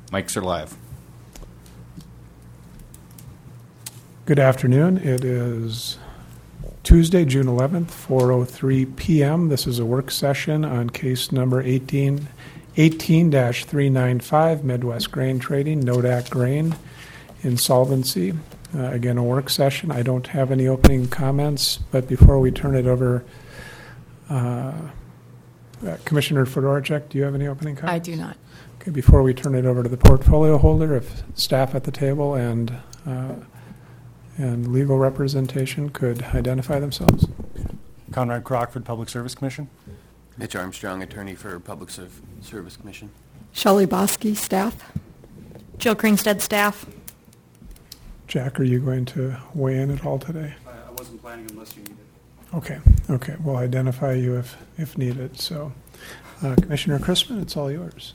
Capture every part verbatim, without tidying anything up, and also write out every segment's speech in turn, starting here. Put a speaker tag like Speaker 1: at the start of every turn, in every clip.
Speaker 1: Mics are live.
Speaker 2: Good afternoon. It is Tuesday, June eleventh, four oh three p.m. This is a work session on case number eighteen dash three ninety-five, Midwest Grain Trading, Nodak Grain, insolvency. Uh, again, a work session. I don't have any opening comments, but before we turn it over, uh, uh, Commissioner Fedorchak, do you have any opening comments?
Speaker 3: I do not.
Speaker 2: Okay, before we turn it over to the portfolio holder, if staff at the table and uh, and legal representation could identify themselves.
Speaker 4: Conrad Crockford, Public Service Commission.
Speaker 5: Mitch Armstrong, attorney for Public Serv- Service Commission.
Speaker 6: Shelley Bosky, staff.
Speaker 3: Jill Kringstead, staff.
Speaker 2: Jack, are you going to weigh in at all today?
Speaker 7: I, I wasn't planning unless you need it.
Speaker 2: Okay, okay. We'll identify you if, if needed. So, uh, Commissioner Crispin, it's all yours.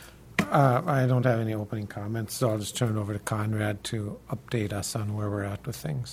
Speaker 8: Uh, I don't have any opening comments, so I'll just turn it over to Conrad to update us on where we're at with things.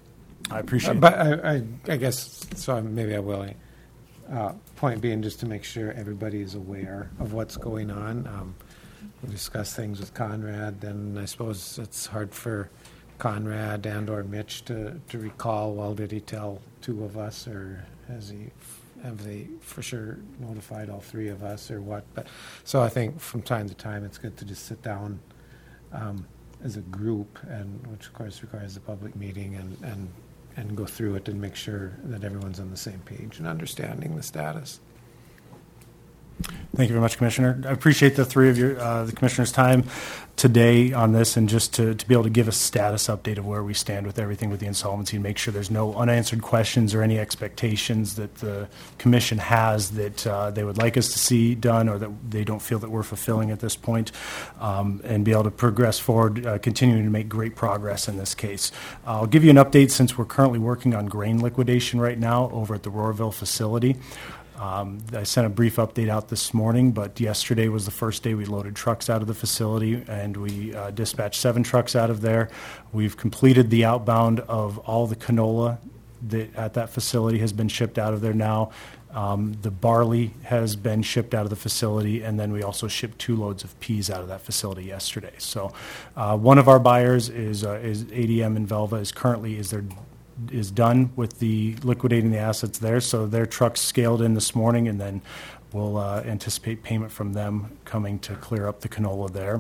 Speaker 4: I appreciate
Speaker 8: Uh, but I, I, I guess, so maybe I will. Uh, point being, just to make sure everybody is aware of what's going on. Um, we discuss things with Conrad, then I suppose it's hard for Conrad and or Mitch to, to recall, well, did he tell two of us, or has he, have they for sure notified all three of us, or what? But so I think from time to time it's good to just sit down um, as a group, and which of course requires a public meeting, and, and and go through it and make sure that everyone's on the same page and understanding the status.
Speaker 4: Thank you very much, Commissioner. I appreciate the three of your, uh, the Commissioner's time today on this, and just to, to be able to give a status update of where we stand with everything with the insolvency, and make sure there's no unanswered questions or any expectations that the Commission has that uh, they would like us to see done, or that they don't feel that we're fulfilling at this point, um, and be able to progress forward, uh, continuing to make great progress in this case. I'll give you an update since we're currently working on grain liquidation right now over at the Roarville facility. Um, I sent a brief update out this morning, but yesterday was the first day we loaded trucks out of the facility, and we uh, dispatched seven trucks out of there. We've completed the outbound of all the canola that at that facility has been shipped out of there now. Um, the barley has been shipped out of the facility, and then we also shipped two loads of peas out of that facility yesterday. So uh, one of our buyers is uh, is A D M in Velva is currently is their is done with the liquidating the assets there. So their trucks scaled in this morning, and then we'll uh, anticipate payment from them coming to clear up the canola there.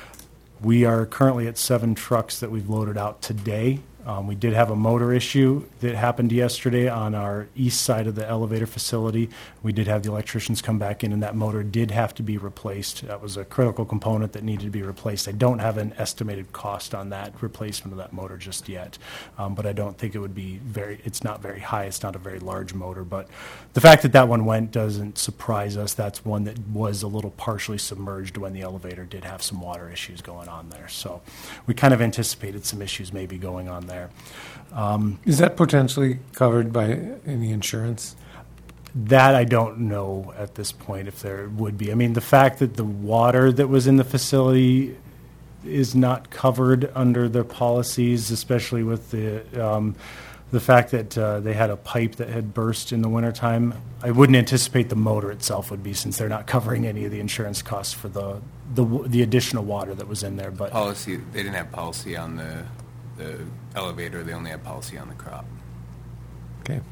Speaker 4: We are currently at seven trucks that we've loaded out today. Um, we did have a motor issue that happened yesterday on our east side of the elevator facility. We did have the electricians come back in, and that motor did have to be replaced. That was a critical component that needed to be replaced. I don't have an estimated cost on that replacement of that motor just yet, um, but I don't think it would be very, it's not very high. It's not a very large motor, but the fact that that one went doesn't surprise us. That's one that was a little partially submerged when the elevator did have some water issues going on there. So we kind of anticipated some issues maybe going on there. Um,
Speaker 8: Is that potentially covered by any insurance?
Speaker 4: That I don't know at this point if there would be. I mean, the fact that the water that was in the facility is not covered under their policies, especially with the um, the fact that uh, they had a pipe that had burst in the wintertime, I wouldn't anticipate the motor itself would be, since they're not covering any of the insurance costs for the the, the additional water that was in there. But
Speaker 5: Policy, they didn't have policy on the the elevator. They only had policy on the crop.
Speaker 8: Okay.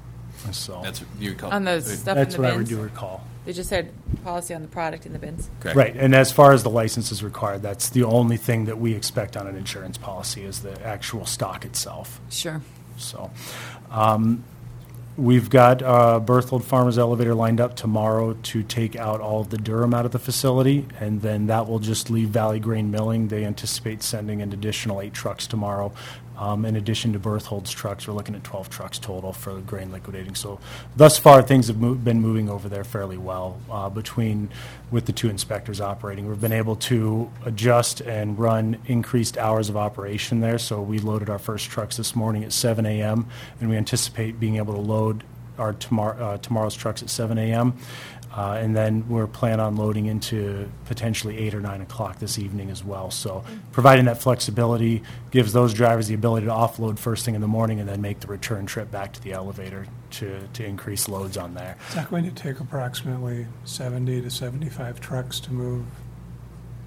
Speaker 4: So
Speaker 5: That's what you recall.
Speaker 3: On the
Speaker 5: uh,
Speaker 3: stuff
Speaker 4: that's
Speaker 3: in the
Speaker 4: what I
Speaker 3: bins.
Speaker 4: do recall.
Speaker 3: They just had policy on the product in the bins.
Speaker 5: correct.
Speaker 4: Right, and as far as the license is required, that's the only thing that we expect on an insurance policy is the actual stock itself.
Speaker 3: Sure.
Speaker 4: So, um, we've got uh, Berthold Farmers Elevator lined up tomorrow to take out all of the durum out of the facility, and then that will just leave Valley Grain Milling. They anticipate sending an additional eight trucks tomorrow. Um, in addition to Berthold's trucks, we're looking at twelve trucks total for the grain liquidating. So thus far, things have mo- been moving over there fairly well uh, between with the two inspectors operating. We've been able to adjust and run increased hours of operation there. So we loaded our first trucks this morning at seven a.m., and we anticipate being able to load our tomorrow, uh, tomorrow's trucks at seven a.m., Uh, and then we're planning on loading into potentially eight or nine o'clock this evening as well. So providing that flexibility gives those drivers the ability to offload first thing in the morning and then make the return trip back to the elevator to, to increase loads on there.
Speaker 2: Is that going to take approximately seventy to seventy-five trucks to move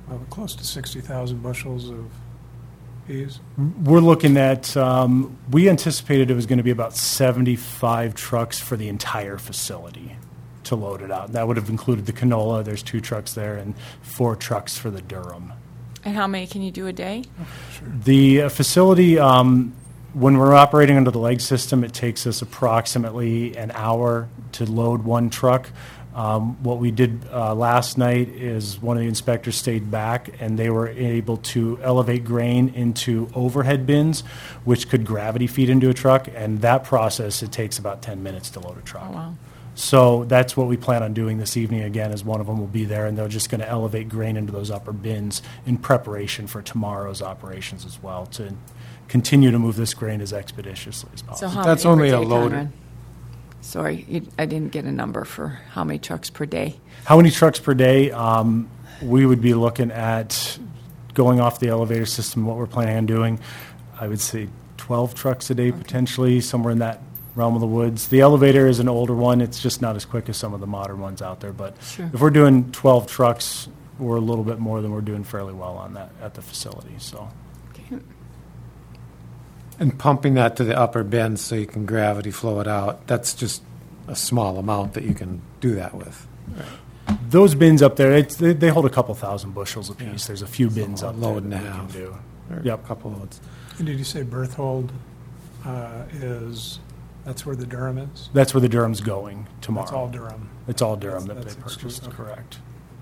Speaker 2: uh, close to sixty thousand bushels of peas.
Speaker 4: We're looking at, um, we anticipated it was going to be about seventy-five trucks for the entire facility to load it out. That would have included the canola. There's two trucks there and four trucks for the durum.
Speaker 3: And how many can you do a day?
Speaker 4: The uh, facility, um, when we're operating under the leg system, it takes us approximately an hour to load one truck. Um, what we did uh, last night is one of the inspectors stayed back, and they were able to elevate grain into overhead bins, which could gravity feed into a truck. And that process, it takes about ten minutes to load a truck.
Speaker 3: Oh, wow.
Speaker 4: So that's what we plan on doing this evening again, is one of them will be there, and they're just going to elevate grain into those upper bins in preparation for tomorrow's operations as well, to continue to move this grain as expeditiously as
Speaker 3: So
Speaker 4: possible.
Speaker 3: how
Speaker 8: That's
Speaker 3: many
Speaker 8: only
Speaker 3: per
Speaker 8: a
Speaker 3: day,
Speaker 8: load.
Speaker 3: Conrad? Sorry, you- I didn't get a number for how many trucks per day.
Speaker 4: How many trucks per day? Um, we would be looking at going off the elevator system, what we're planning on doing. I would say twelve trucks a day potentially, somewhere in that realm of the woods. The elevator is an older one. It's just not as quick as some of the modern ones out there. But
Speaker 3: Sure.
Speaker 4: if we're doing twelve trucks, we're a little bit more than we're doing fairly well on that at the facility. So
Speaker 3: Okay.
Speaker 8: And pumping that to the upper bins so you can gravity flow it out, that's just a small amount that you can do that with.
Speaker 4: those bins up there, it's, they, they hold a couple thousand bushels apiece. There's a few bins
Speaker 8: a
Speaker 4: up there
Speaker 8: load and
Speaker 4: that
Speaker 8: a
Speaker 4: we can
Speaker 8: half.
Speaker 4: do.
Speaker 8: Or
Speaker 4: Yep.
Speaker 8: a couple loads.
Speaker 2: And did you say Berthold uh, is, that's where the Durham is?
Speaker 4: That's where the Durham's going tomorrow.
Speaker 2: That's all Durham.
Speaker 4: It's all Durham
Speaker 2: That's-
Speaker 4: that
Speaker 2: that's
Speaker 4: they purchased,
Speaker 2: exclusive.
Speaker 4: correct.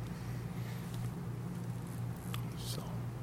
Speaker 4: So.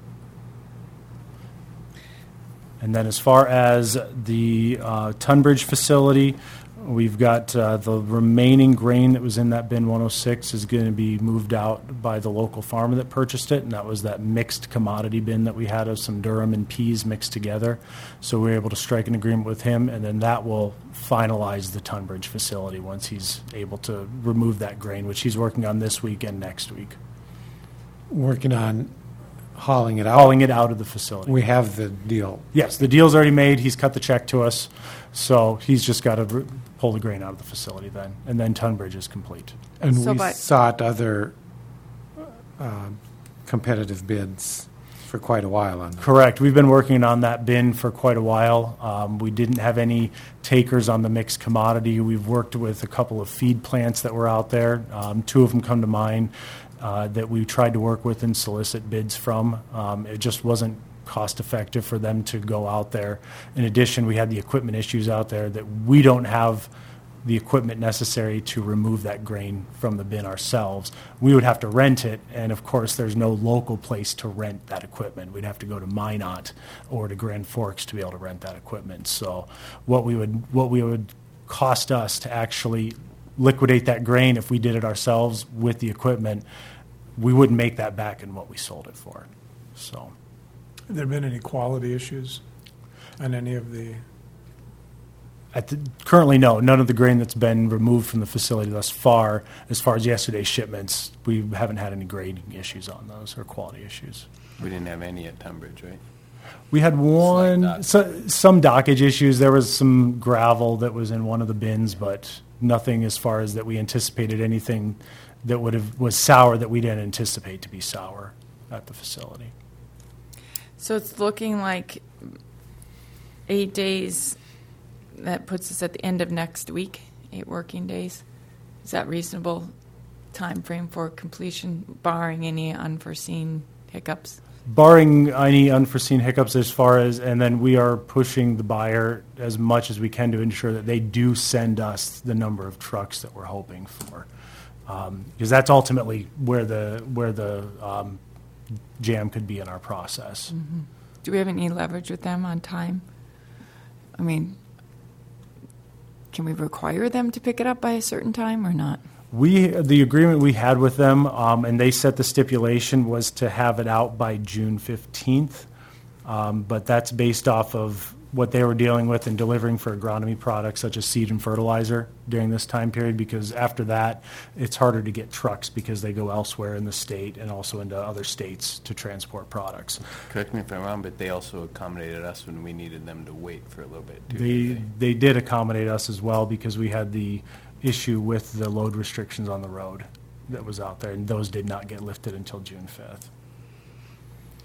Speaker 4: And then as far as the uh, Tunbridge facility, we've got uh, the remaining grain that was in that bin one oh six is going to be moved out by the local farmer that purchased it, and that was that mixed commodity bin that we had of some durum and peas mixed together. So we were able to strike an agreement with him, and then that will finalize the Tunbridge facility once he's able to remove that grain, which he's working on this week and next week.
Speaker 8: Working on hauling it out.
Speaker 4: Hauling it out of the facility.
Speaker 8: We have the deal.
Speaker 4: Yes, the deal's already made. He's cut the check to us. So he's just got to r- pull the grain out of the facility then. And then Tunbridge is complete.
Speaker 8: And
Speaker 3: So
Speaker 8: we
Speaker 3: by-
Speaker 8: sought other uh, competitive bids for quite a while on that.
Speaker 4: Correct. We've been working on that bin for quite a while. Um, we didn't have any takers on the mixed commodity. We've worked with a couple of feed plants that were out there. Um, two of them come to mind uh, that we tried to work with and solicit bids from. Um, it just wasn't cost effective for them to go out there. In addition, we had the equipment issues out there that we don't have the equipment necessary to remove that grain from the bin ourselves. We would have to rent it, and of course, there's no local place to rent that equipment. We'd have to go to Minot or to Grand Forks to be able to rent that equipment. So what we would, what we would cost us to actually liquidate that grain if we did it ourselves with the equipment, we wouldn't make that back in what we sold it for. So.
Speaker 2: Have there been any quality issues on any of the,
Speaker 4: At the, currently, no. None of the grain that's been removed from the facility thus far, as far as yesterday's shipments, we haven't had any grading issues on those or quality issues.
Speaker 5: We didn't have any at Tunbridge, right?
Speaker 4: We had one,
Speaker 5: dock.
Speaker 4: so, some dockage issues. There was some gravel that was in one of the bins, but nothing as far as that we anticipated anything that would have was sour that we didn't anticipate to be sour at the facility.
Speaker 3: So it's looking like eight days, that puts us at the end of next week, eight working days. Is that reasonable time frame for completion, barring any unforeseen hiccups?
Speaker 4: Barring any unforeseen hiccups as far as, and then we are pushing the buyer as much as we can to ensure that they do send us the number of trucks that we're hoping for. Um, because that's ultimately where the, where the um, jam could be in our process.
Speaker 3: Do we have any leverage with them on time? I mean, can we require them to pick it up by a certain time or not?
Speaker 4: We, the agreement we had with them, um, and they set the stipulation, was to have it out by June fifteenth. Um, but that's based off of what they were dealing with and delivering for agronomy products such as seed and fertilizer during this time period, because after that, it's harder to get trucks because they go elsewhere in the state and also into other states to transport products.
Speaker 5: Correct me if I'm wrong, but they also accommodated us when we needed them to wait for a little bit, too.
Speaker 4: They,
Speaker 5: didn't
Speaker 4: they did accommodate us as well because we had the issue with the load restrictions on the road that was out there, and those did not get lifted until June fifth.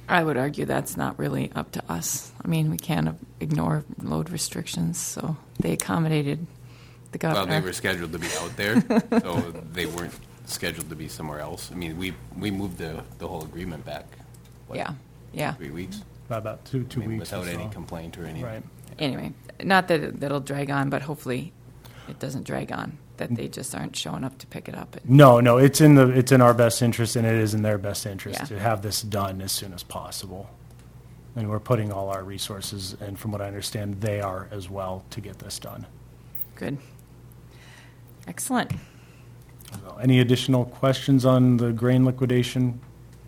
Speaker 3: I would argue that's not really up to us. I mean, we can't ignore load restrictions, so they accommodated the
Speaker 5: Well,
Speaker 3: governor.
Speaker 5: they were scheduled to be out there, so they weren't scheduled to be somewhere else. I mean, we, we moved the, the whole agreement back, what,
Speaker 3: Yeah, yeah.
Speaker 5: three weeks?
Speaker 4: About two, two
Speaker 5: I mean,
Speaker 4: weeks or
Speaker 5: without any
Speaker 4: so.
Speaker 5: complaint or anything.
Speaker 4: Right.
Speaker 3: Anyway, not that it- that'll drag on, but hopefully it doesn't drag on, that they just aren't showing up to pick it up.
Speaker 4: No, no, it's in the, it's in our best interest, and it is in their best interest
Speaker 3: Yeah.
Speaker 4: to have this done as soon as possible. And we're putting all our resources, and from what I understand, they are as well, to get this done.
Speaker 3: Good. Excellent.
Speaker 4: So, any additional questions on the grain liquidation?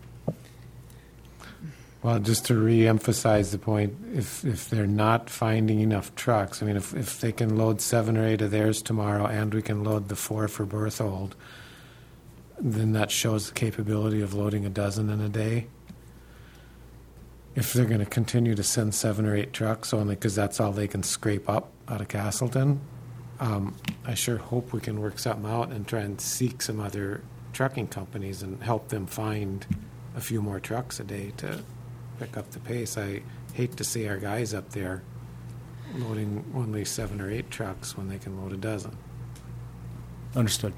Speaker 8: Well, just to re-emphasize the point, if, if they're not finding enough trucks, I mean, if, if they can load seven or eight of theirs tomorrow and we can load the four for Berthold, then that shows the capability of loading a dozen in a day. If they're going to continue to send seven or eight trucks only because that's all they can scrape up out of Castleton, um, I sure hope we can work something out and try and seek some other trucking companies and help them find a few more trucks a day to pick up the pace. I hate to see our guys up there loading only seven or eight trucks when they can load a dozen.
Speaker 4: Understood.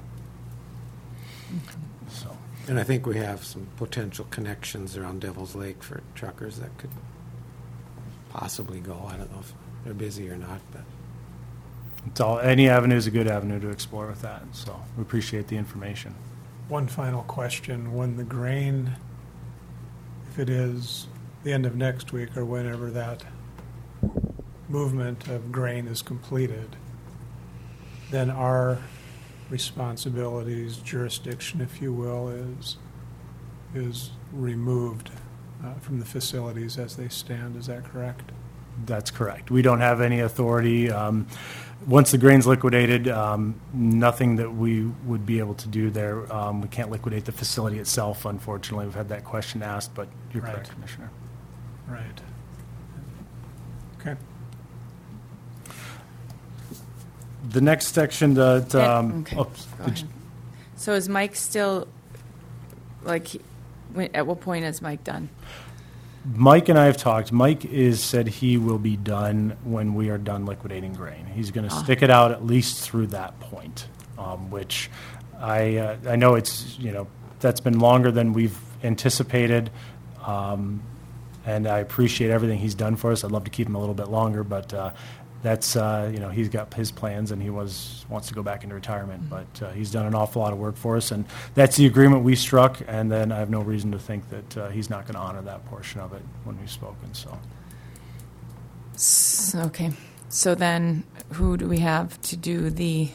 Speaker 4: So,
Speaker 8: And I think we have some potential connections around Devil's Lake for truckers that could possibly go. I don't know if they're busy or not, but
Speaker 4: it's all, any avenue is a good avenue to explore with that, so we appreciate the information.
Speaker 2: One final question. When the grain, if it is the end of next week or whenever that movement of grain is completed, then our responsibilities, jurisdiction, if you will, is is removed uh, from the facilities as they stand. Is that correct?
Speaker 4: That's correct. We don't have any authority. Um, once the grain's liquidated, um, nothing that we would be able to do there. Um, we can't liquidate the facility itself, unfortunately. We've had that question asked, but you're
Speaker 2: Right.
Speaker 4: correct, Commissioner.
Speaker 2: Right. Okay.
Speaker 4: The next section that,
Speaker 3: Yeah,
Speaker 4: um,
Speaker 3: okay.
Speaker 4: oh,
Speaker 3: Go
Speaker 4: did
Speaker 3: ahead. So is Mike still, like, he- when- at what point is Mike done?
Speaker 4: Mike and I have talked. Mike is said he will be done when we are done liquidating grain. He's going to
Speaker 3: Ah.
Speaker 4: stick it out at least through that point, um, which I uh, I know it's, you know, that's been longer than we've anticipated, um, and I appreciate everything he's done for us. I'd love to keep him a little bit longer, but uh, that's uh, you know, he's got his plans and he was wants to go back into retirement. But uh, he's done an awful lot of work for us, and that's the agreement we struck. And then I have no reason to think that uh, he's not going to honor that portion of it when we've spoken. So
Speaker 3: S- Okay, so then who do we have to do the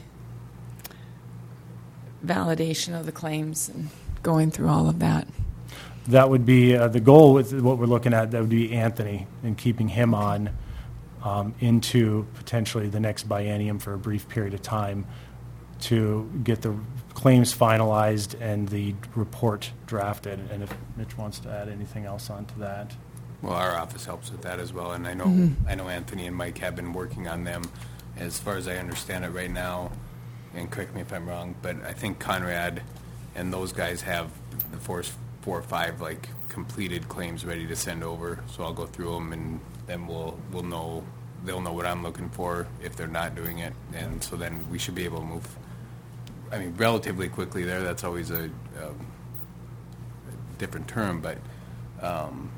Speaker 3: validation of the claims and going through all of that?
Speaker 4: that would be uh, the goal with what we're looking at. That would be Anthony and keeping him on um, into potentially the next biennium for a brief period of time to get the claims finalized and the report drafted. And if Mitch wants to add anything else onto that.
Speaker 5: Well, our office helps with that as well, and I know I know Anthony and Mike have been working on them. As far as I understand it right now, and correct me if I'm wrong, but I think Conrad and those guys have the four, four or five like completed claims ready to send over. So I'll go through them, and then we'll we'll know they'll know what I'm looking for if they're not doing it, and so then we should be able to move. I mean, relatively quickly there. That's always a, a different term, but. Um,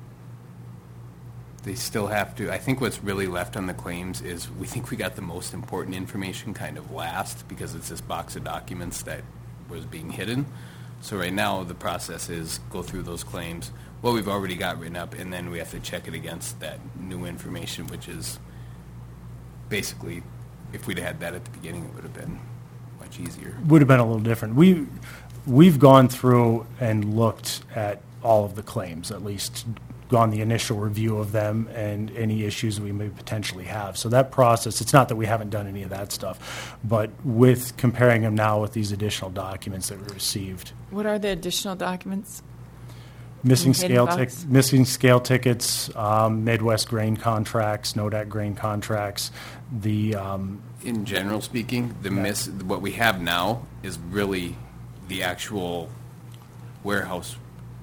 Speaker 5: They still have to, I think what's really left on the claims is we think we got the most important information kind of last because it's this box of documents that was being hidden. So right now the process is go through those claims, what we've already got written up, and then we have to check it against that new information, which is basically, if we'd had that at the beginning, it would have been much easier.
Speaker 4: Would have been a little different. We, we've gone through and looked at all of the claims, at least gone the initial review of them and any issues we may potentially have. So that process, it's not that we haven't done any of that stuff, but with comparing them now with these additional documents that we received.
Speaker 3: What are the additional documents?
Speaker 4: Missing
Speaker 3: Hidden
Speaker 4: scale,
Speaker 3: box?
Speaker 4: tic- missing scale tickets, um, Midwest grain contracts, NODAC grain contracts, the, um,
Speaker 5: In general speaking, the miss, what we have now is really the actual warehouse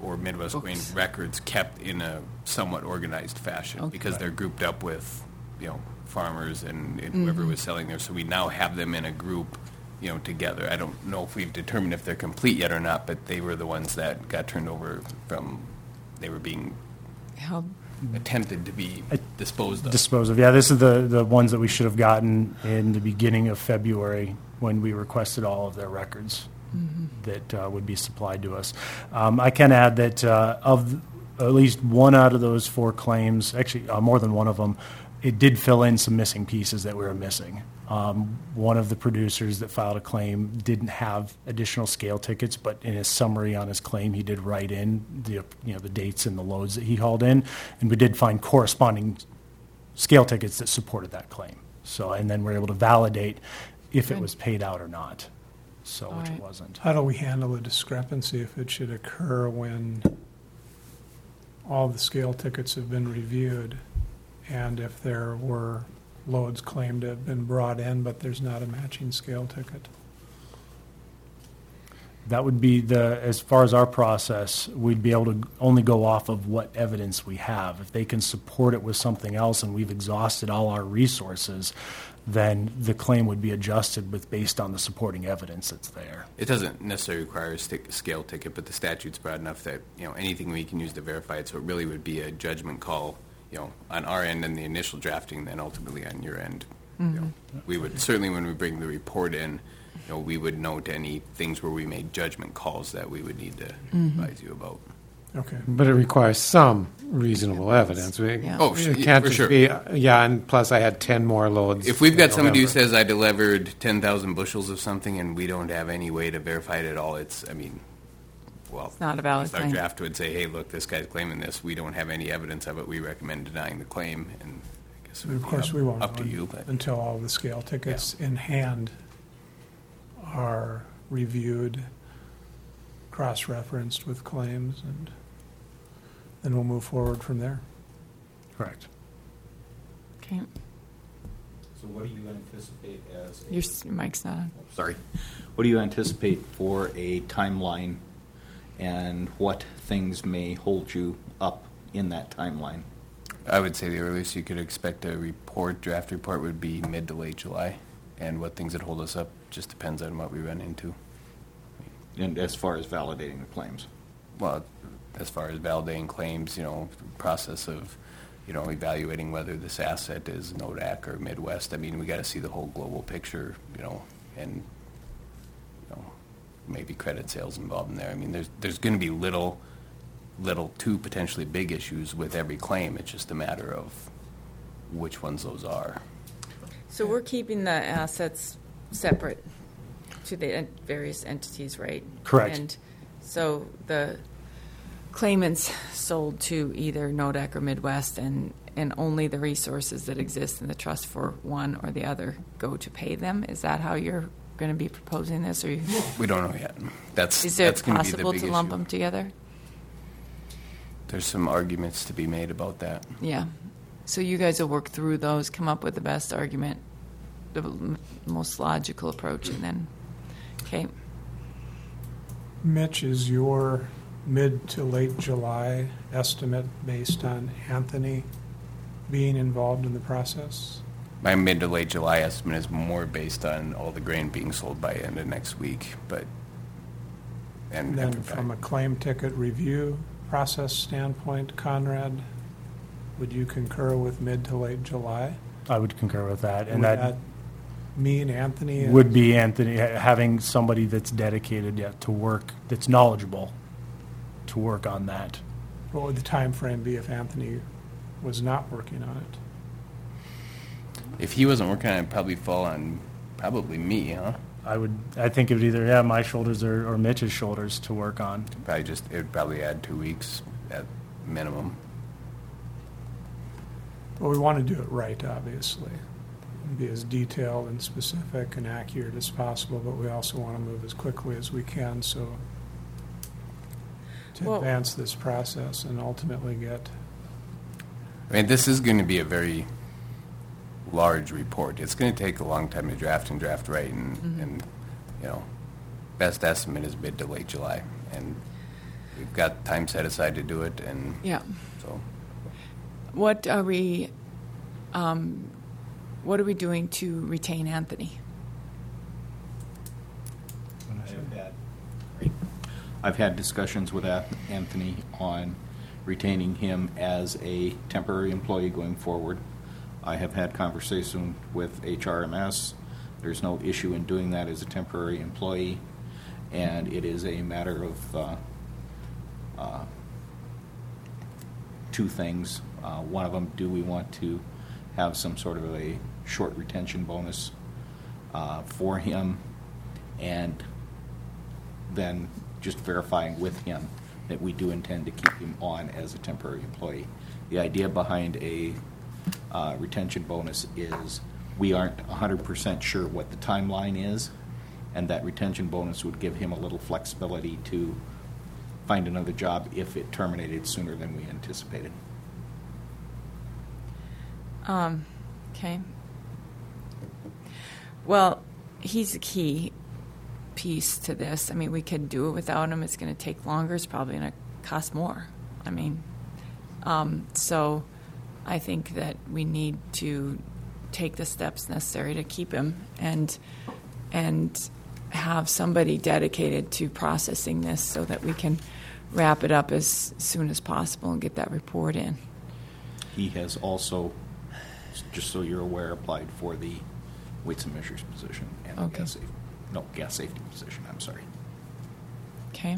Speaker 5: or Midwest Grain
Speaker 3: Books.
Speaker 5: records kept in a somewhat organized fashion
Speaker 3: Okay.
Speaker 5: because they're grouped up with, you know, farmers and, and whoever was selling there. So we now have them in a group, you know, together. I don't know if we've determined if they're complete yet or not, but they were the ones that got turned over from, they were being
Speaker 3: How,
Speaker 5: attempted to be disposed of.
Speaker 4: Dispose of, yeah, this is the, the ones that we should have gotten in the beginning of February when we requested all of their records that uh, would be supplied to us. Um, I can add that uh, of at least one out of those four claims, actually uh, more than one of them, it did fill in some missing pieces that we were missing. Um, one of the producers that filed a claim didn't have additional scale tickets, but in his summary on his claim, he did write in the, you know, the dates and the loads that he hauled in, and we did find corresponding scale tickets that supported that claim. So, and then we're able to validate if it
Speaker 3: Good.
Speaker 4: was paid out or not. So,
Speaker 3: All
Speaker 4: which
Speaker 3: right.
Speaker 4: it wasn't.
Speaker 2: How do we handle a discrepancy if it should occur when all the scale tickets have been reviewed and if there were loads claimed to have been brought in, but there's not a matching scale ticket?
Speaker 4: That would be the, as far as our process, we'd be able to only go off of what evidence we have. If they can support it with something else and we've exhausted all our resources, then the claim would be adjusted with, based on the supporting evidence that's there.
Speaker 5: It doesn't necessarily require a stick, scale ticket, but the statute's broad enough that, you know, anything we can use to verify it, so it really would be a judgment call, you know, on our end and the initial drafting, then ultimately on your end. You know, we would, certainly when we bring the report in, you know, we would note any things where we made judgment calls that we would need to advise you about.
Speaker 2: Okay.
Speaker 8: But it requires some reasonable evidence. We-
Speaker 3: Yeah.
Speaker 5: Oh, sh-
Speaker 8: It
Speaker 5: yeah,
Speaker 8: can't
Speaker 5: for
Speaker 8: just
Speaker 5: sure.
Speaker 8: be, uh, yeah, and plus I had ten more loads.
Speaker 5: If we've got
Speaker 8: in
Speaker 5: somebody who
Speaker 8: November.
Speaker 5: says I delivered ten thousand bushels of something and we don't have any way to verify it at all, it's, I mean, well,
Speaker 3: It's not a valid
Speaker 5: our
Speaker 3: claim.
Speaker 5: draft would say, hey, look, this guy's claiming this. We don't have any evidence of it. We recommend denying the claim. And I guess it
Speaker 2: But
Speaker 5: would
Speaker 2: of
Speaker 5: be
Speaker 2: course,
Speaker 5: up,
Speaker 2: we won't
Speaker 5: up to
Speaker 2: know
Speaker 5: you. But
Speaker 2: until all the scale tickets in hand are reviewed, cross-referenced with claims, and then we'll move forward from there.
Speaker 4: Correct.
Speaker 3: okay,
Speaker 1: So what do you anticipate as,
Speaker 3: your s- mic's not on.
Speaker 1: sorry, what do you anticipate for a timeline and what things may hold you up in that timeline?
Speaker 5: I would say the earliest you could expect a report, draft report, would be mid to late July. And what things that hold us up just depends on what we run into.
Speaker 1: And as far as validating the claims?
Speaker 5: Well, as far as validating claims, you know, process of, you know, evaluating whether this asset is Nodak or Midwest. I mean, we got to see the whole global picture, you know, and, you know, maybe credit sales involved in there. I mean, there's there's going to be little, little to potentially big issues with every claim. It's just a matter of which ones those are.
Speaker 3: So we're keeping the assets separate to the en- various entities, right?
Speaker 4: Correct.
Speaker 3: And so the claimants sold to either Nodak or Midwest, and, and only the resources that exist in the trust for one or the other go to pay them? Is that how you're going to be proposing this? Or you,
Speaker 5: We don't know yet. That's
Speaker 3: is it
Speaker 5: that's going to be the
Speaker 3: possible
Speaker 5: big
Speaker 3: to lump
Speaker 5: issue.
Speaker 3: them together?
Speaker 5: There's some arguments to be made about that.
Speaker 3: Yeah. So you guys will work through those, come up with the best argument, the m- most logical approach, and then, okay.
Speaker 2: Mitch, is your mid to late July estimate based on Anthony being involved in the process?
Speaker 5: My mid to late July estimate is more based on all the grain being sold by end of next week, but and,
Speaker 2: And then
Speaker 5: and
Speaker 2: from a claim ticket review process standpoint, Conrad, would you concur with mid to late July?
Speaker 4: I would concur with that. And
Speaker 2: Would
Speaker 4: that
Speaker 2: me and Anthony?
Speaker 4: would be Anthony, ha- having somebody that's dedicated, yeah, to work, that's knowledgeable, to work on that.
Speaker 2: What would the time frame be if Anthony was not working on it?
Speaker 5: if he wasn't working on it, it'd probably fall on probably me, huh?
Speaker 4: I would, I think it would either, yeah, my shoulders or, or Mitch's shoulders to work on.
Speaker 5: Probably just it would probably add two weeks at minimum.
Speaker 2: Well, we want to do it right, obviously. Be as detailed and specific and accurate as possible, but we also want to move as quickly as we can, so to
Speaker 3: Well-
Speaker 2: advance this process and ultimately get,
Speaker 5: I mean, this is going to be a very large report. It's going to take a long time to draft and draft right, and, and you know, best estimate is mid to late July. And we've got time set aside to do it, and
Speaker 3: Yeah.
Speaker 5: so.
Speaker 3: What are we, um, what are we doing to retain Anthony?
Speaker 1: I've had discussions with Ath- Anthony on retaining him as a temporary employee going forward. I have had conversation with H R M S. There's no issue in doing that as a temporary employee, and it is a matter of uh, uh, two things. Uh, one of them, do we want to have some sort of a short retention bonus uh, for him, and then just verifying with him that we do intend to keep him on as a temporary employee. The idea behind a uh, retention bonus is we aren't one hundred percent sure what the timeline is, and that retention bonus would give him a little flexibility to find another job if it terminated sooner than we anticipated.
Speaker 3: Um, okay. Well, he's a key piece to this. I mean, we could do it without him. It's going to take longer. It's probably going to cost more. I mean, um, so I think that we need to take the steps necessary to keep him and and have somebody dedicated to processing this so that we can wrap it up as soon as possible and get that report in.
Speaker 1: He has also, just so you're aware, applied for the weights and measures position and the
Speaker 3: Okay.
Speaker 1: gas safety, no, gas safety position, I'm sorry.
Speaker 3: Okay.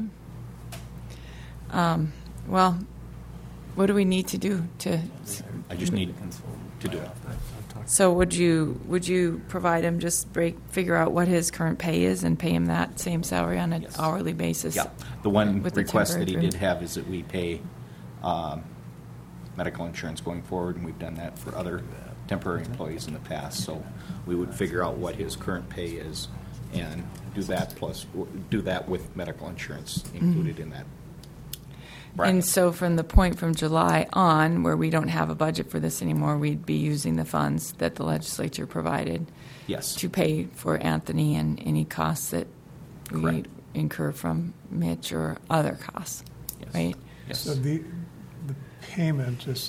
Speaker 3: Um, well, what do we need to do to?
Speaker 1: I just need to do it.
Speaker 3: So would you would you provide him just break figure out what his current pay is and pay him that same salary on an
Speaker 1: Yes.
Speaker 3: hourly basis?
Speaker 1: Yeah, the one
Speaker 3: with the
Speaker 1: request that he
Speaker 3: temporary
Speaker 1: did have is that we pay um, medical insurance going forward, and we've done that for other temporary employees in the past. So we would figure out what his current pay is and do that plus do that with medical insurance included in that bracket.
Speaker 3: And so from the point from July on, where we don't have a budget for this anymore, we'd be using the funds that the legislature provided
Speaker 1: Yes,
Speaker 3: to pay for Anthony and any costs that we
Speaker 1: Correct.
Speaker 3: incur from Mitch or other costs,
Speaker 1: Yes.
Speaker 3: right?
Speaker 1: yes.
Speaker 2: So the, the payment just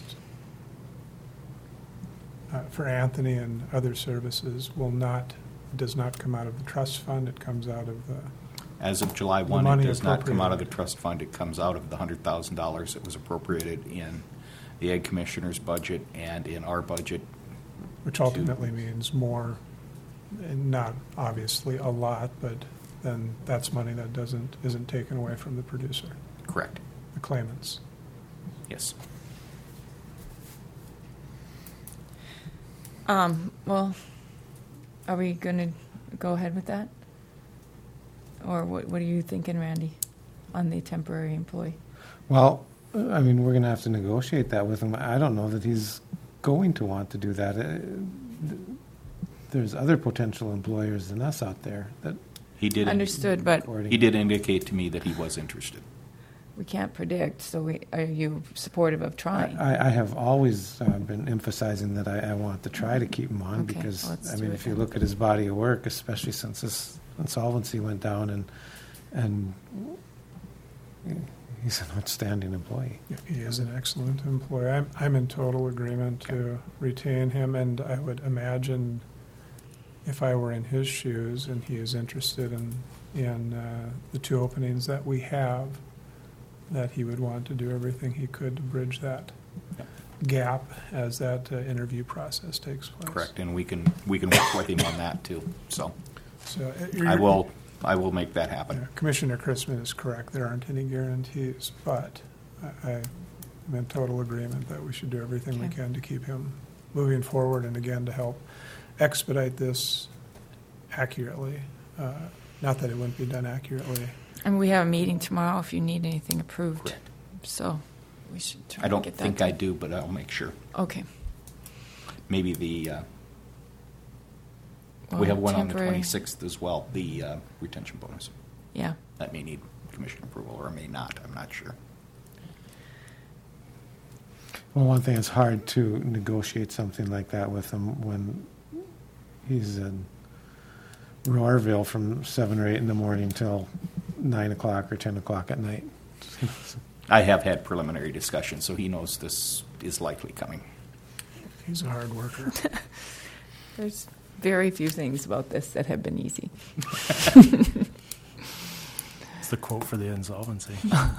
Speaker 2: uh, for Anthony and other services will not, does not come out of the trust fund, it comes out of the,
Speaker 1: As of July first, it
Speaker 2: money
Speaker 1: does not come out of the
Speaker 2: appropriated.
Speaker 1: trust fund. It comes out of the one hundred thousand dollars that was appropriated in the Ag Commissioner's budget and in our budget.
Speaker 2: which ultimately means more, and not obviously a lot, but then that's money that doesn't, isn't taken away from the producer,
Speaker 1: Correct.
Speaker 2: the claimants.
Speaker 1: Yes.
Speaker 3: Um, well, are we going to go ahead with that? Or what, what are you thinking, Randy, on the temporary employee?
Speaker 8: Well, I mean, we're going to have to negotiate that with him. I don't know that he's going to want to do that. Uh, There's other potential employers than us out there that.
Speaker 1: He did.
Speaker 3: Understood, but
Speaker 8: according-
Speaker 1: He did indicate to me that he was interested.
Speaker 3: we can't predict, so we, are you supportive of trying?
Speaker 8: I, I have always uh, been emphasizing that I, I want to try to keep him on
Speaker 3: Okay,
Speaker 8: because,
Speaker 3: let's
Speaker 8: I
Speaker 3: do
Speaker 8: mean,
Speaker 3: it
Speaker 8: if you
Speaker 3: then.
Speaker 8: look at his body of work, especially since this insolvency went down, and and he's an outstanding employee.
Speaker 2: He is an excellent employee. I'm, I'm in total agreement to retain him, and I would imagine if I were in his shoes and he is interested in, in uh, the two openings that we have, that he would want to do everything he could to bridge that gap as that uh, interview process takes place.
Speaker 1: Correct, and we can, we can work with him on that too. So
Speaker 2: So uh,
Speaker 1: I
Speaker 2: you're-
Speaker 1: will, I will make that
Speaker 2: Yeah,
Speaker 1: happen.
Speaker 2: Commissioner Chrisman is correct. There aren't any guarantees, but I, I'm in total agreement that we should do everything we
Speaker 3: Okay.
Speaker 2: can to keep him moving forward and again to help expedite this accurately. Uh, Not that it wouldn't be done accurately.
Speaker 3: And we have a meeting tomorrow if you need anything approved.
Speaker 1: Correct.
Speaker 3: So we should try
Speaker 1: I
Speaker 3: to
Speaker 1: don't
Speaker 3: get that
Speaker 1: think I
Speaker 3: done.
Speaker 1: do, but I'll make sure.
Speaker 3: Okay.
Speaker 1: Maybe the, uh, we
Speaker 3: Well,
Speaker 1: have one on the
Speaker 3: temporary-
Speaker 1: twenty-sixth as well, the uh, retention bonus.
Speaker 3: Yeah.
Speaker 1: That may need commission approval or may not, I'm not sure.
Speaker 8: Well, one thing, it's hard to negotiate something like that with him when he's in Roarville from seven or eight in the morning till nine o'clock or ten o'clock at night.
Speaker 1: I have had preliminary discussions, so he knows this is likely coming.
Speaker 2: He's a hard worker.
Speaker 3: There's very few things about this that have been easy.
Speaker 4: It's the quote for the insolvency.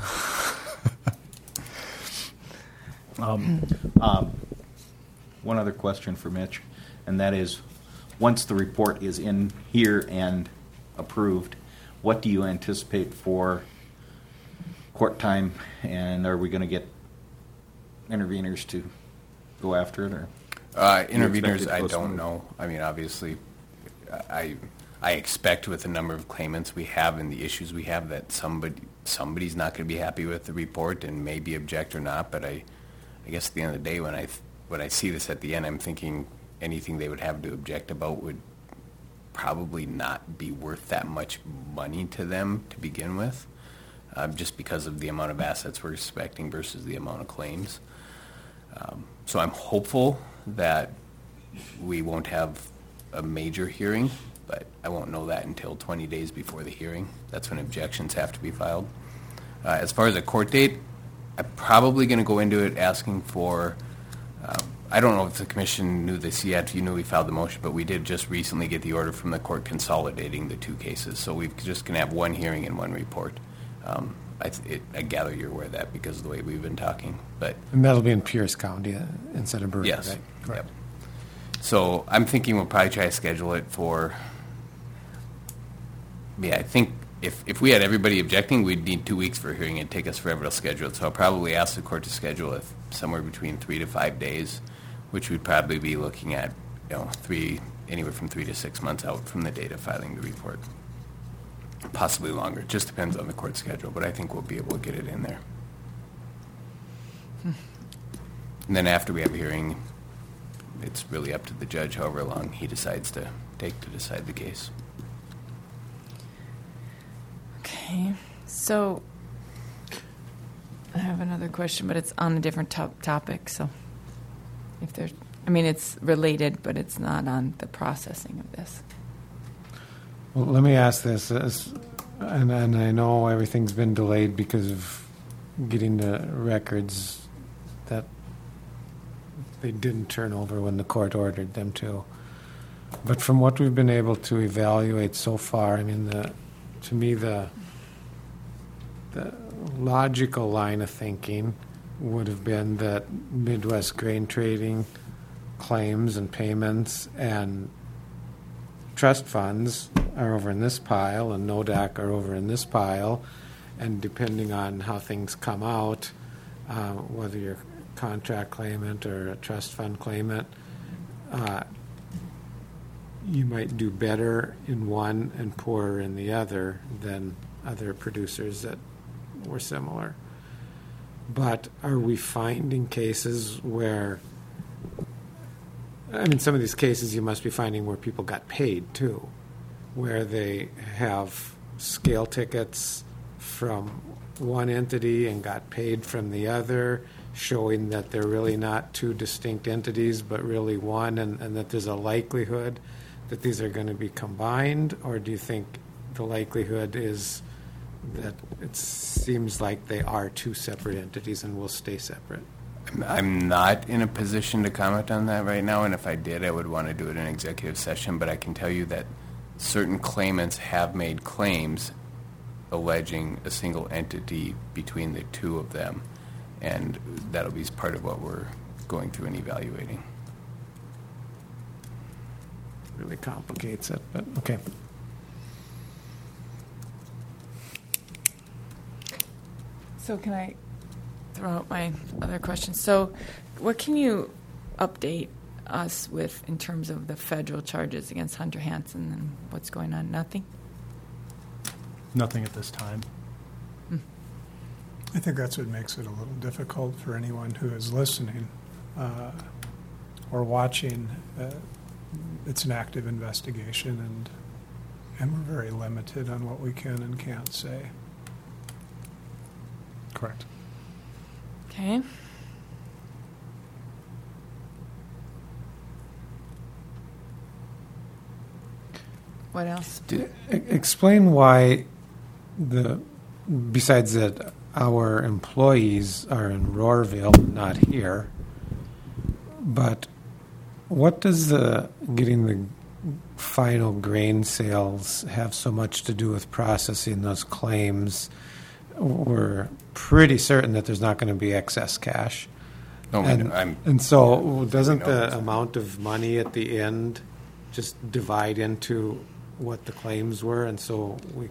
Speaker 1: Um, um, one other question for Mitch, and that is, once the report is in here and approved, what do you anticipate for court time, and are we going to get interveners to go after it, or?
Speaker 5: Uh,
Speaker 1: You expect
Speaker 5: interveners,
Speaker 1: it
Speaker 5: I
Speaker 1: close
Speaker 5: don't
Speaker 1: to-
Speaker 5: know. I mean, obviously, I, I expect with the number of claimants we have and the issues we have that somebody, somebody's not going to be happy with the report and maybe object or not, but I, I guess at the end of the day, when I, th- when I see this at the end, I'm thinking anything they would have to object about would probably not be worth that much money to them to begin with, uh, just because of the amount of assets we're expecting versus the amount of claims. Um, so I'm hopeful that we won't have a major hearing, but I won't know that until twenty days before the hearing. That's when objections have to be filed. Uh, as far as a court date, I'm probably going to go into it asking for, uh, I don't know if the commission knew this yet, you knew we filed the motion, but we did just recently get the order from the court consolidating the two cases. So we're just going to have one hearing and one report. Um, I, th- it, I gather you're aware of that because of the way we've been talking, but
Speaker 8: And that'll be in Pierce County uh, instead of Bergen,
Speaker 5: yes.
Speaker 8: right?
Speaker 5: Yep. So I'm thinking we'll probably try to schedule it for, yeah, I think if, if we had everybody objecting, we'd need two weeks for a hearing. It'd take us forever to schedule it. So I'll probably ask the court to schedule it somewhere between three to five days, which we'd probably be looking at, you know, three, anywhere from three to six months out from the date of filing the report. Possibly longer. It just depends on the court schedule, but I think we'll be able to get it in there. And then after we have a hearing, it's really up to the judge however long he decides to take to decide the case.
Speaker 3: Okay, so I have another question, but it's on a different top topic. So if there's, I mean, it's related, but it's not on the processing of this.
Speaker 8: Well, let me ask this, as- and, and I know everything's been delayed because of getting the records that they didn't turn over when the court ordered them to. But from what we've been able to evaluate so far, I mean, the, to me, the, the logical line of thinking would have been that Midwest Grain Trading claims and payments and trust funds are over in this pile, and NODAC are over in this pile, and depending on how things come out, uh, whether you're a contract claimant or a trust fund claimant, uh, you might do better in one and poorer in the other than other producers that were similar. But are we finding cases where, I mean, some of these cases you must be finding where people got paid too, where they have scale tickets from one entity and got paid from the other, showing that they're really not two distinct entities, but really one, and, and that there's a likelihood that these are going to be combined? Or do you think the likelihood is that it seems like they are two separate entities and will stay separate?
Speaker 5: I'm not in a position to comment on that right now, and if I did, I would want to do it in an executive session, but I can tell you that certain claimants have made claims alleging a single entity between the two of them, and that'll be part of what we're going through and evaluating.
Speaker 8: Really complicates it, but okay.
Speaker 3: So can I throw out my other question? So what can you update us with in terms of the federal charges against Hunter Hansen and what's going on? Nothing?
Speaker 4: Nothing at this time.
Speaker 2: I think that's what makes it a little difficult for anyone who is listening uh, or watching. Uh, it's an active investigation, and and we're very limited on what we can and can't say.
Speaker 4: Correct.
Speaker 3: Okay. What else?
Speaker 8: E- Explain why the, besides that our employees are in Roarville, not here. But what does the getting the final grain sales have so much to do with processing those claims? We're pretty certain that there's not going to be excess cash.
Speaker 5: No,
Speaker 8: And,
Speaker 5: I'm,
Speaker 8: and so doesn't
Speaker 5: know
Speaker 8: the
Speaker 5: that's-
Speaker 8: amount of money at the end just divide into what the claims were? And so we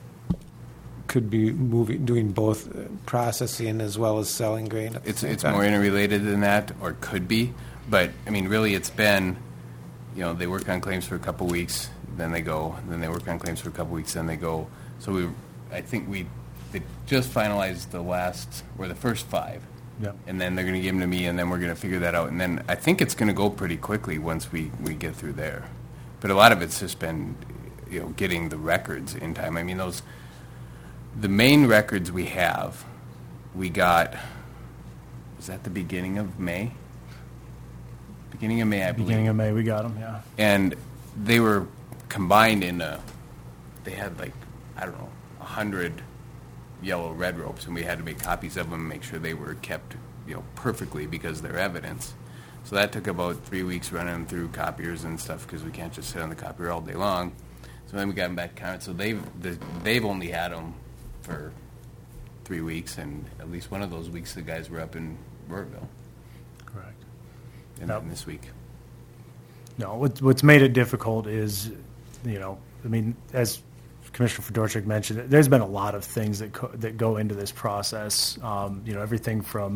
Speaker 8: could be moving, doing both uh, processing as well as selling grain at the
Speaker 5: it's,
Speaker 8: same
Speaker 5: it's
Speaker 8: time?
Speaker 5: more interrelated than that, or could be. But, I mean, really, it's been, you know, they work on claims for a couple weeks, then they go, then they work on claims for a couple weeks, then they go. So we, I think we, they just finalized the last, or the first five.
Speaker 4: Yep.
Speaker 5: And then they're going to give them to me, and then we're going to figure that out. And then I think it's going to go pretty quickly once we, we get through there. But a lot of it's just been, you know, getting the records in time. I mean, those, the main records we have, we got, was that the beginning of May? Beginning of May, I believe.
Speaker 4: Beginning of May, we got them, yeah.
Speaker 5: And they were combined in a, they had like, I don't know, a hundred yellow red ropes, and we had to make copies of them and make sure they were kept, you know, perfectly because they're evidence. So that took about three weeks running them through copiers and stuff because we can't just sit on the copier all day long. So then we got them back counted. So they've the, they've only had them for three weeks, and at least one of those weeks the guys were up in Roarville,
Speaker 4: Correct.
Speaker 5: and
Speaker 4: Yep.
Speaker 5: then this week.
Speaker 4: No, what's, what's made it difficult is, you know, I mean, as Commissioner Fedorchik mentioned, there's been a lot of things that co- that go into this process. Um, you know, everything from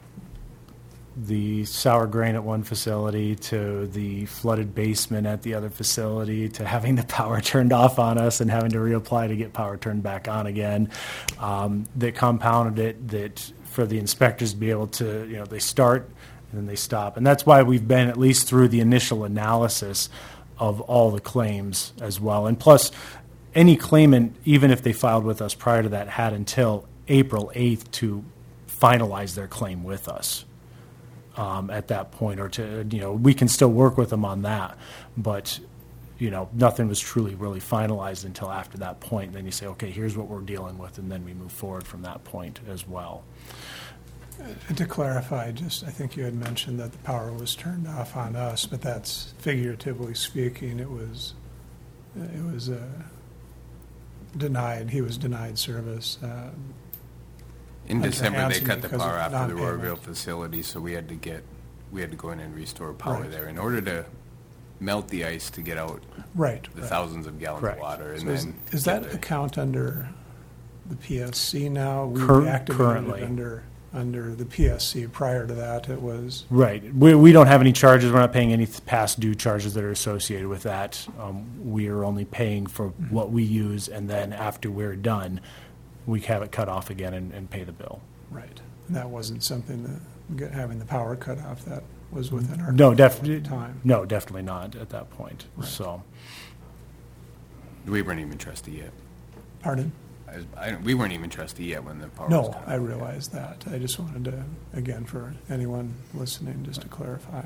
Speaker 4: the sour grain at one facility to the flooded basement at the other facility to having the power turned off on us and having to reapply to get power turned back on again. Um, that compounded it, that for the inspectors to be able to, you know, they start and then they stop. And that's why we've been at least through the initial analysis of all the claims as well. And plus, any claimant, even if they filed with us prior to that, had until April eighth to finalize their claim with us um, at that point, or to, you know, we can still work with them on that. But, you know, nothing was truly really finalized until after that point. Then you say, okay, here's what we're dealing with, and then we move forward from that point as well.
Speaker 2: And to clarify, just, I think you had mentioned that the power was turned off on us, but that's figuratively speaking, it was, it was uh, denied, he was denied service. uh,
Speaker 5: In
Speaker 2: Hunter
Speaker 5: December, they
Speaker 2: Hansen
Speaker 5: cut the
Speaker 2: because of
Speaker 5: power off to the
Speaker 2: non-payment.
Speaker 5: Roarville facility, so we had to get, we had to go in and restore power
Speaker 2: Right.
Speaker 5: there in order to melt the ice to get out
Speaker 2: Right.
Speaker 5: the
Speaker 2: right.
Speaker 5: thousands of gallons
Speaker 4: Correct.
Speaker 5: of water. And
Speaker 2: So is,
Speaker 5: then
Speaker 2: is
Speaker 5: get
Speaker 2: that
Speaker 5: the-
Speaker 2: account under the P S C now? We
Speaker 4: Cur-
Speaker 2: reactivated
Speaker 4: currently.
Speaker 2: it under, under the P S C. Prior to that, it was,
Speaker 4: Right. We, we don't have any charges. We're not paying any th- past due charges that are associated with that. Um, we are only paying for what we use, and then after we're done, we have it cut off again and, and pay the bill.
Speaker 2: right. And that wasn't something that, get- having the power cut off, that was within our.
Speaker 4: No,
Speaker 2: control
Speaker 4: definitely.
Speaker 2: at the time.
Speaker 4: No, definitely not at that point.
Speaker 2: Right.
Speaker 4: So,
Speaker 5: We weren't even trustee yet.
Speaker 2: Pardon?
Speaker 5: I was- I, we weren't even trustee yet when the power was
Speaker 2: No,
Speaker 5: cut off.
Speaker 2: I realize that. I just wanted to, again, for anyone listening, just to clarify.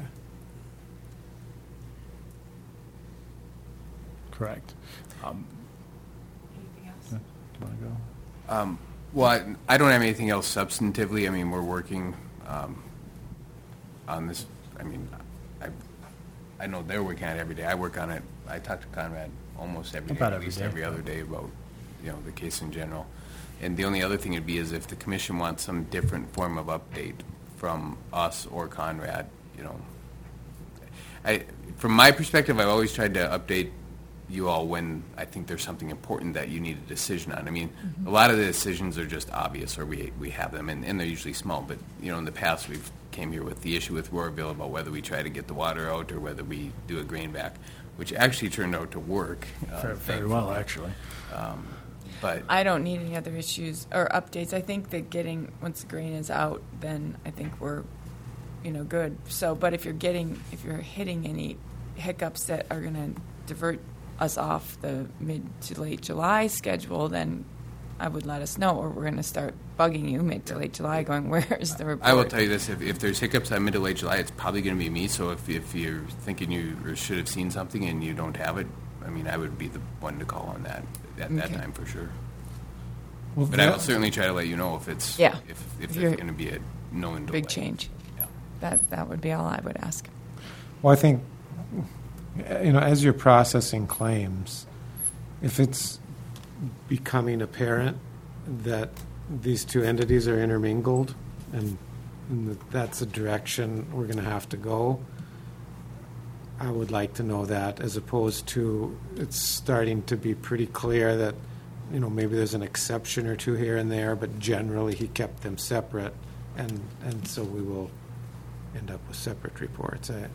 Speaker 4: correct. Um,
Speaker 3: Anything else?
Speaker 4: do you want to go?
Speaker 5: Um, Well, I, I don't have anything else substantively. I mean, we're working um, on this. I mean, I, I know they're working on it every day. I work on it. I talk to Conrad almost every day,
Speaker 4: About
Speaker 5: at
Speaker 4: every
Speaker 5: least
Speaker 4: day.
Speaker 5: every other day about, you know, the case in general. And the only other thing would be is if the commission wants some different form of update from us or Conrad, you know. I, from my perspective, I've always tried to update you all when I think there's something important that you need a decision on. I mean, a lot of the decisions are just obvious, or we we have them, and, and they're usually small. But, you know, in the past, we've came here with the issue with Roarville about whether we try to get the water out or whether we do a grain back, which actually turned out to work. uh,
Speaker 4: Very, very well,
Speaker 5: thankfully.
Speaker 4: actually.
Speaker 5: Um, But
Speaker 3: I don't need any other issues or updates. I think that getting, once the grain is out, then I think we're, you know, good. So, but if you're getting, if you're hitting any hiccups that are going to divert us off the mid to late July schedule, then I would let us know, or we're going to start bugging you mid to late July going, where's the report?
Speaker 5: I will tell you this, if, if there's hiccups on mid to late July, it's probably going to be me. So if, if you're thinking you or should have seen something and you don't have it, I mean, I would be the one to call on that at that
Speaker 3: Okay.
Speaker 5: time for sure.
Speaker 8: Well,
Speaker 5: But I will
Speaker 8: that-
Speaker 5: certainly try to let you know if it's,
Speaker 3: Yeah.
Speaker 5: if, if
Speaker 3: If you're-
Speaker 5: there's going to be a known delay.
Speaker 3: Big change.
Speaker 5: Yeah.
Speaker 3: That, that would be all I would ask.
Speaker 8: Well, I think, you know, as you're processing claims, if it's becoming apparent that these two entities are intermingled and, and that that's a direction we're going to have to go, I would like to know that, as opposed to it's starting to be pretty clear that, you know, maybe there's an exception or two here and there, but generally he kept them separate, and, and so we will end up with separate reports. I,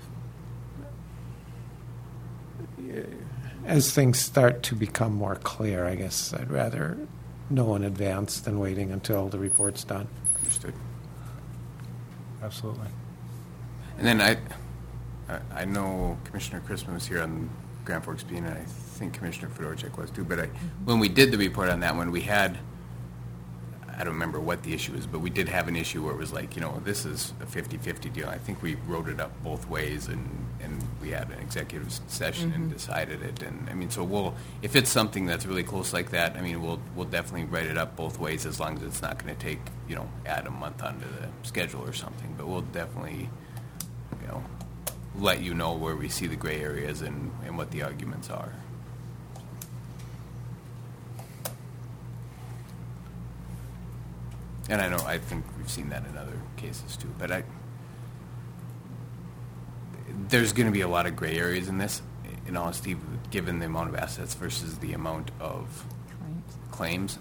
Speaker 8: as things start to become more clear, I guess I'd rather know in advance than waiting until the report's done.
Speaker 5: Understood.
Speaker 4: Absolutely.
Speaker 5: And then I, I- I know Commissioner Chrisman was here on Grand Forks Bean, and I think Commissioner Fedorchak was too, but I, when we did the report on that one, we had, I don't remember what the issue is, but we did have an issue where it was like, you know, this is a fifty-fifty deal. I think we wrote it up both ways, and, and we had an executive session and decided it. And, I mean, so we'll, if it's something that's really close like that, I mean, we'll, we'll definitely write it up both ways, as long as it's not going to take, you know, add a month onto the schedule or something. But we'll definitely, you know, let you know where we see the gray areas and, and what the arguments are. And I know, I think we've seen that in other cases too, but I, there's going to be a lot of gray areas in this, in honesty, given the amount of assets versus the amount of claims.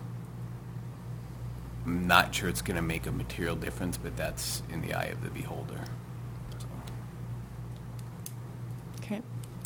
Speaker 5: I'm not sure it's going to make a material difference, but that's in the eye of the beholder. So.
Speaker 3: Okay.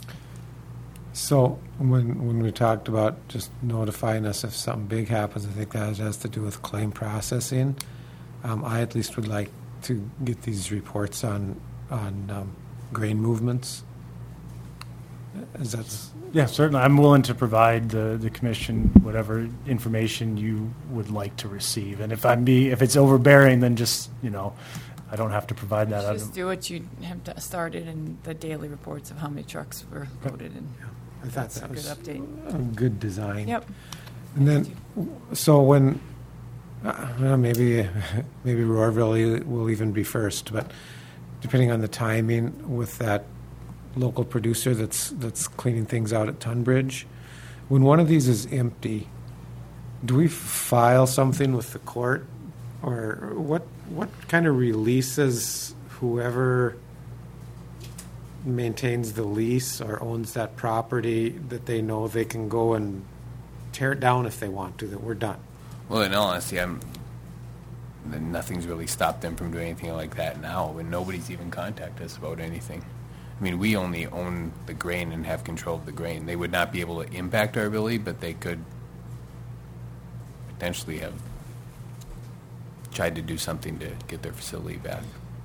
Speaker 8: So when, when we talked about just notifying us if something big happens, I think that has to do with claim processing. Um, I at least would like to get these reports on, on um, grain movements. Is that,
Speaker 4: Yeah, certainly. I'm willing to provide the, the commission whatever information you would like to receive. And if I'm be, if it's overbearing, then just, you know, I don't have to provide that.
Speaker 3: Just do what you have to- started in the daily reports of how many trucks were loaded, and
Speaker 8: I thought
Speaker 3: that's a
Speaker 8: that
Speaker 3: good
Speaker 8: was
Speaker 3: update.
Speaker 8: a good design.
Speaker 3: Yep.
Speaker 8: And then, so when, uh, well, maybe, maybe Roarville will even be first, but depending on the timing with that local producer that's, that's cleaning things out at Tunbridge, when one of these is empty, do we file something with the court? Or what, what kind of releases whoever maintains the lease or owns that property that they know they can go and tear it down if they want to, that we're done?
Speaker 5: Well, in all honesty, I'm, then nothing's really stopped them from doing anything like that now, and nobody's even contacted us about anything. I mean, we only own the grain and have control of the grain. They would not be able to impact our ability, but they could potentially have tried to do something to get their facility back.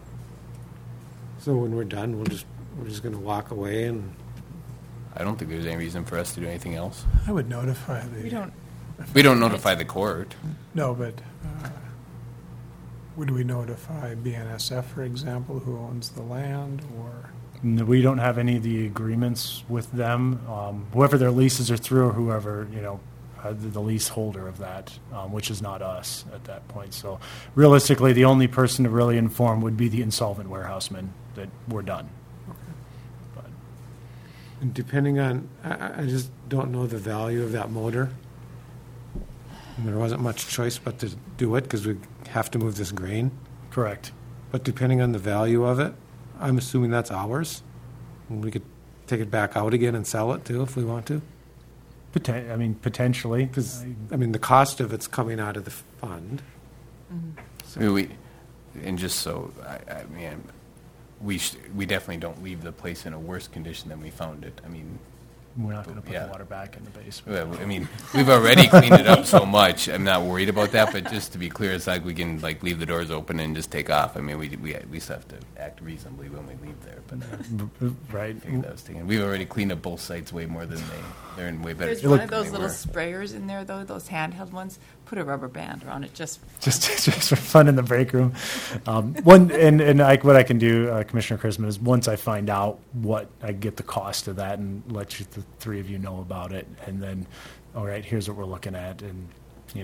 Speaker 8: So when we're done, we'll just, we're just gonna walk away and,
Speaker 5: I don't think there's any reason for us to do anything else.
Speaker 2: I would notify the.
Speaker 3: We don't,
Speaker 5: We don't notify the court.
Speaker 2: No, but uh, would we notify B N S F, for example, who owns the land, or?
Speaker 4: No, we don't have any of the agreements with them. Um, whoever their leases are through, or whoever, you know, uh, the, the leaseholder of that, um, which is not us at that point. So realistically, the only person to really inform would be the insolvent warehouseman that we're done. But
Speaker 8: and depending on, I, I just don't know the value of that motor. And there wasn't much choice but to do it because we have to move this grain.
Speaker 4: correct.
Speaker 8: But depending on the value of it, I'm assuming that's ours. And we could take it back out again and sell it too if we want to.
Speaker 4: Poten- I mean, potentially.
Speaker 8: Because, I mean, the cost of it's coming out of the fund.
Speaker 5: I mean, we, and just so, I, I mean, we, sh- we definitely don't leave the place in a worse condition than we found it. I mean,
Speaker 4: We're not going to put
Speaker 5: Yeah.
Speaker 4: the water back in the basement.
Speaker 5: well, I mean, we've already cleaned it up so much, I'm not worried about that, but just to be clear, it's like we can, like, leave the doors open and just take off. I mean, we, we at least have to act reasonably when we leave there, but uh,
Speaker 4: Right.
Speaker 5: I think that was taken. We've already cleaned up both sites way more than they, they're in way better
Speaker 3: there's
Speaker 5: shape
Speaker 3: one
Speaker 5: than
Speaker 3: of those
Speaker 5: they
Speaker 3: little
Speaker 5: were.
Speaker 3: sprayers in there, though, those handheld ones. Put a rubber band around it, just,
Speaker 4: just just for fun in the break room. Um, one and and I, what I can do, uh, Commissioner Chrisman, is once I find out what I get the cost of that, and let you, the three of you know about it, and then, all right, here's what we're looking at, and you know,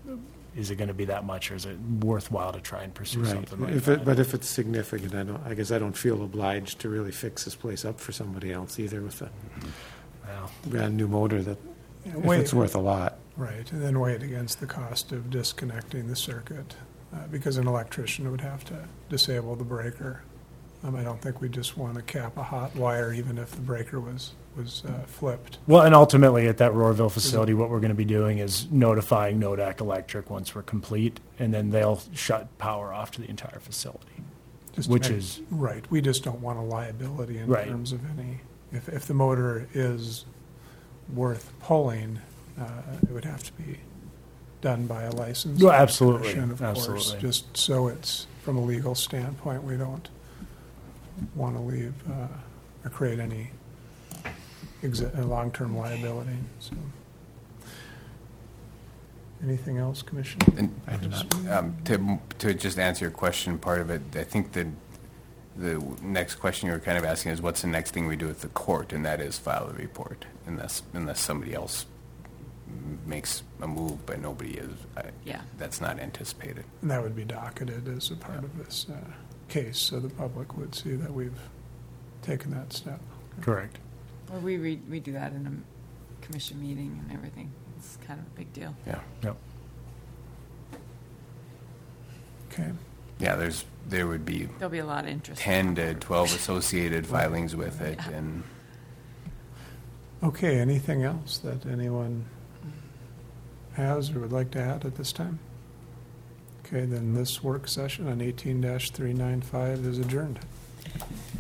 Speaker 4: is it going to be that much, or is it worthwhile to try and pursue
Speaker 8: Right.
Speaker 4: something like
Speaker 8: If
Speaker 4: that?
Speaker 8: it, but if it's significant, I don't, I guess I don't feel obliged to really fix this place up for somebody else either with a
Speaker 4: Well,
Speaker 8: brand new motor that,
Speaker 2: Yeah,
Speaker 8: if
Speaker 2: wait-
Speaker 8: it's worth a lot.
Speaker 2: Right, and then weigh it against the cost of disconnecting the circuit, uh, because an electrician would have to disable the breaker. Um, I don't think we just want to cap a hot wire, even if the breaker was, was uh, flipped.
Speaker 4: well, and ultimately at that Roarville facility, what we're going to be doing is notifying Nodak Electric once we're complete, and then they'll shut power off to the entire facility.
Speaker 2: Just to
Speaker 4: Which
Speaker 2: make-
Speaker 4: is-
Speaker 2: Right, we just don't want a liability in
Speaker 4: Right.
Speaker 2: terms of any, if, if the motor is worth pulling, uh, it would have to be done by a licensed
Speaker 4: Well, absolutely,
Speaker 2: electrician, of course.
Speaker 4: absolutely.
Speaker 2: Just so it's, from a legal standpoint, we don't want to leave, uh, or create any exi- uh, long-term liability, so. Anything else, Commissioner?
Speaker 5: And
Speaker 8: I do not.
Speaker 5: um, to, to just answer your question, part of it, I think that the next question you were kind of asking is what's the next thing we do with the court, and that is file a report, unless, unless somebody else m- makes a move, but nobody is. I-
Speaker 3: Yeah.
Speaker 5: That's not anticipated.
Speaker 2: And that would be docketed as a part of this uh, case, so the public would see that we've taken that step.
Speaker 4: Correct.
Speaker 3: Well, we, re- we do that in a commission meeting and everything. It's kind of a big deal.
Speaker 5: Yeah.
Speaker 4: Yep.
Speaker 2: Okay.
Speaker 5: Yeah, there's, there would be
Speaker 3: There'll be a lot of interest.
Speaker 5: ten to twelve associated filings with it, and
Speaker 2: Okay, anything else that anyone has or would like to add at this time? Okay, then this work session on eighteen three ninety-five is adjourned.